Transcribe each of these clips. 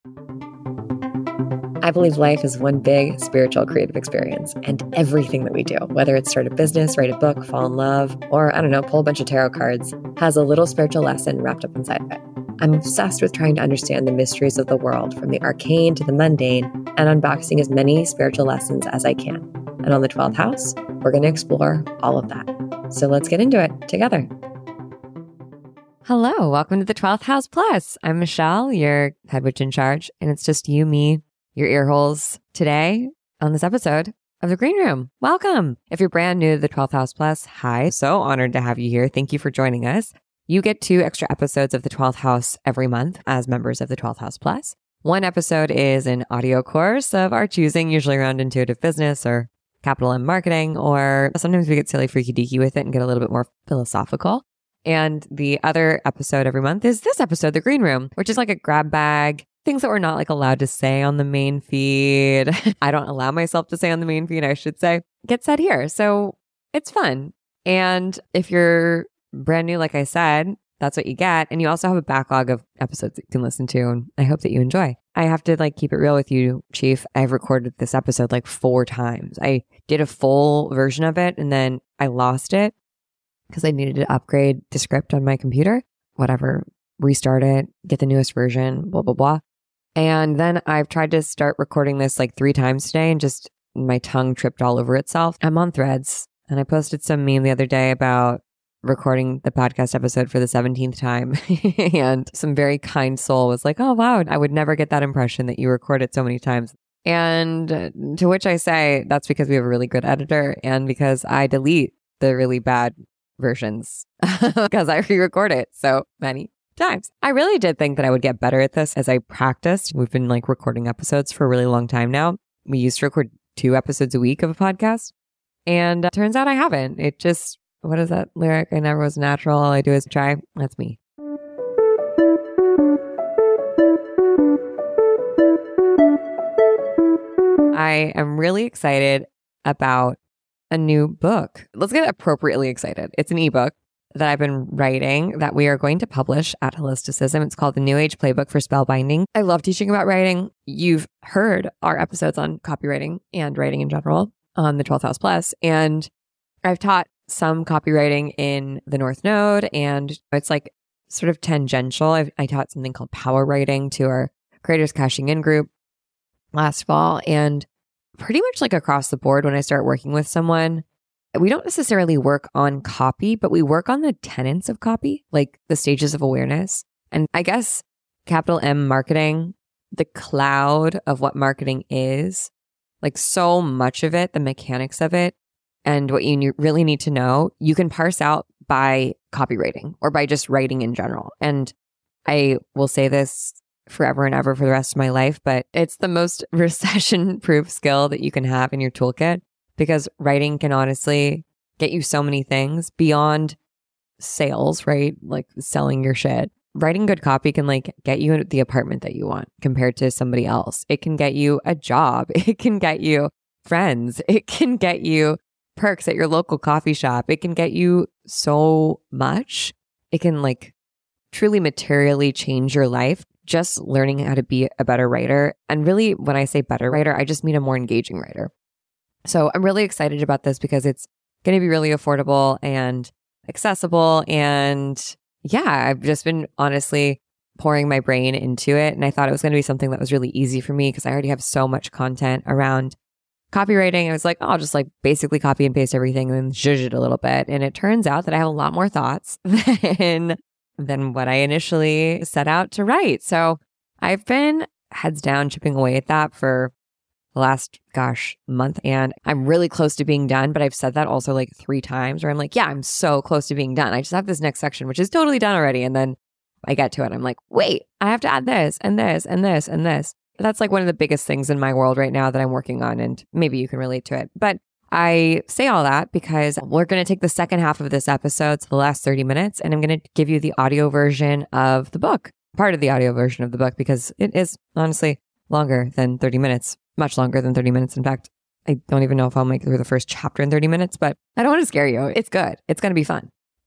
I believe life is one big spiritual creative experience, and everything that we do, whether it's start a business, write a book, fall in love, or I don't know, pull a bunch of tarot cards, has a little spiritual lesson wrapped up inside of it. I'm obsessed with trying to understand the mysteries of the world, from the arcane to the mundane, and unboxing as many spiritual lessons as I can. And on the 12th house, we're going to explore all of that. So let's get into it together. Hello, welcome to the 12th House Plus. I'm Michelle, your head witch in charge, and it's just you, me, your ear holes today on this episode of The Green Room. Welcome. If you're brand new to the 12th House Plus, hi. So honored to have you here. Thank you for joining us. You get 2 extra episodes of the 12th House every month as members of the 12th House Plus. One episode is an audio course of our choosing, usually around intuitive business or capital M marketing, or sometimes we get silly freaky deaky with it and get a little bit more philosophical. And the other episode every month is this episode, The Green Room, which is like a grab bag, things that we're not like allowed to say on the main feed. I don't allow myself to say on the main feed, I should say, get said here. So it's fun. And if you're brand new, like I said, that's what you get. And you also have a backlog of episodes that you can listen to. And I hope that you enjoy. I have to keep it real with you, Chief. I've recorded this episode 4 times. I did a full version of it and then I lost it because I needed to upgrade the script on my computer, whatever, restart it, get the newest version, blah, blah, blah. And then I've tried to start recording this 3 times today and just my tongue tripped all over itself. I'm on Threads and I posted some meme the other day about recording the podcast episode for the 17th time. And some very kind soul was like, oh, wow, I would never get that impression that you record it so many times. And to which I say, that's because we have a really good editor and because I delete the really bad versions because I re-record it so many times. I really did think that I would get better at this as I practiced. We've been recording episodes for a really long time now. We used to record 2 episodes a week of a podcast. And turns out I haven't. It just, what is that lyric? I never was natural. All I do is try. That's me. I am really excited about a new book. Let's get appropriately excited. It's an ebook that I've been writing that we are going to publish at Holisticism. It's called The New Age Playbook for Spellbinding. I love teaching about writing. You've heard our episodes on copywriting and writing in general on the 12th House Plus. And I've taught some copywriting in the North Node, and it's sort of tangential. I taught something called power writing to our Creators Cashing In group last fall. And pretty much across the board, when I start working with someone, we don't necessarily work on copy, but we work on the tenets of copy, the stages of awareness. And I guess capital M marketing, the cloud of what marketing is, so much of it, the mechanics of it, and what you really need to know, you can parse out by copywriting or by just writing in general. And I will say this forever and ever for the rest of my life, but it's the most recession-proof skill that you can have in your toolkit. Because writing can honestly get you so many things beyond sales, right? Selling your shit. Writing good copy can get you the apartment that you want compared to somebody else. It can get you a job. It can get you friends. It can get you perks at your local coffee shop. It can get you so much. It can truly materially change your life. Just learning how to be a better writer. And really, when I say better writer, I just mean a more engaging writer. So I'm really excited about this because it's going to be really affordable and accessible. And yeah, I've just been honestly pouring my brain into it. And I thought it was going to be something that was really easy for me because I already have so much content around copywriting. I was I'll just basically copy and paste everything and then zhuzh it a little bit. And it turns out that I have a lot more thoughts than what I initially set out to write. So I've been heads down chipping away at that for the last, month. And I'm really close to being done. But I've said that also 3 times where I'm yeah, I'm so close to being done. I just have this next section, which is totally done already. And then I get to it. I'm wait, I have to add this and this and this and this. That's one of the biggest things in my world right now that I'm working on. And maybe you can relate to it. But I say all that because we're going to take the second half of this episode, so the last 30 minutes, and I'm going to give you the audio version of the book, part of the audio version of the book, because it is honestly longer than 30 minutes, much longer than 30 minutes. In fact, I don't even know if I'll make it through the first chapter in 30 minutes, but I don't want to scare you. It's good. It's going to be fun.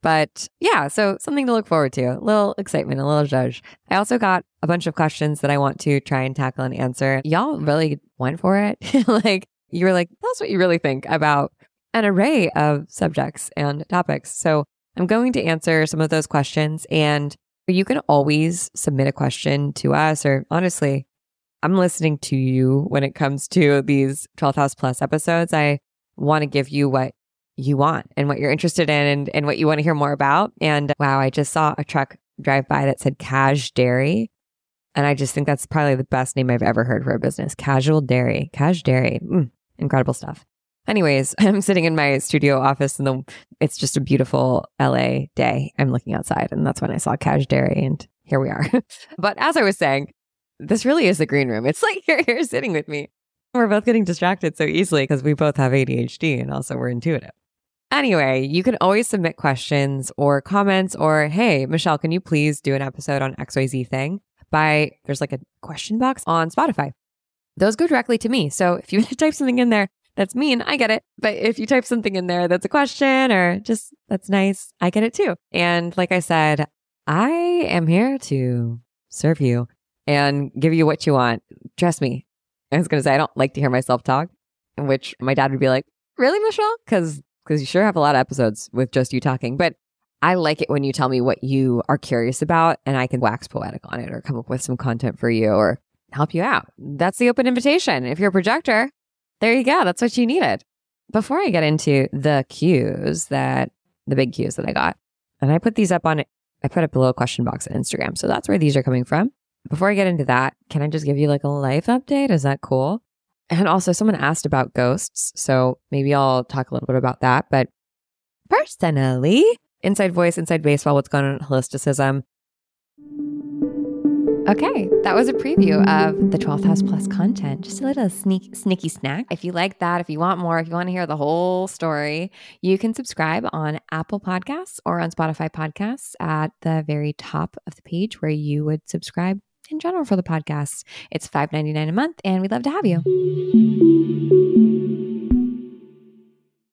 But yeah, so something to look forward to, a little excitement, a little zhuzh. I also got a bunch of questions that I want to try and tackle and answer. Y'all really went for it. Like you were like, that's what you really think about an array of subjects and topics. So I'm going to answer some of those questions, and you can always submit a question to us, or honestly, I'm listening to you when it comes to these 12th House Plus episodes. I want to give you what you want and what you're interested in and what you want to hear more about. And wow, I just saw a truck drive by that said Cash Dairy. And I just think that's probably the best name I've ever heard for a business. Casual Dairy. Cash Dairy. Incredible stuff. Anyways, I'm sitting in my studio office and it's just a beautiful LA day. I'm looking outside and that's when I saw Cash Dairy and here we are. But as I was saying, this really is the green room. It's like you're here sitting with me. We're both getting distracted so easily because we both have ADHD and also we're intuitive. Anyway, you can always submit questions or comments or, hey, Michelle, can you please do an episode on XYZ thing? There's like a question box on Spotify. Those go directly to me. So if you type something in there that's mean, I get it. But if you type something in there that's a question or just that's nice, I get it too. And like I said, I am here to serve you and give you what you want. Trust me. I was going to say, I don't like to hear myself talk, in which my dad would be like, really, Michelle? Because you sure have a lot of episodes with just you talking. But I like it when you tell me what you are curious about and I can wax poetic on it or come up with some content for you or help you out. That's the open invitation. If you're a projector, there you go. That's what you needed. Before I get into the big cues that I got, and I put these up on it, I put up a little question box on Instagram. So that's where these are coming from. Before I get into that, can I just give you like a life update? Is that cool? And also someone asked about ghosts. So maybe I'll talk a little bit about that. But personally, inside voice, inside baseball, what's going on in holisticism? Okay, that was a preview of the 12th House Plus content. Just a little sneaky snack. If you like that, if you want more, if you want to hear the whole story, you can subscribe on Apple Podcasts or on Spotify Podcasts at the very top of the page where you would subscribe in general for the podcast. It's $5.99 a month and we'd love to have you.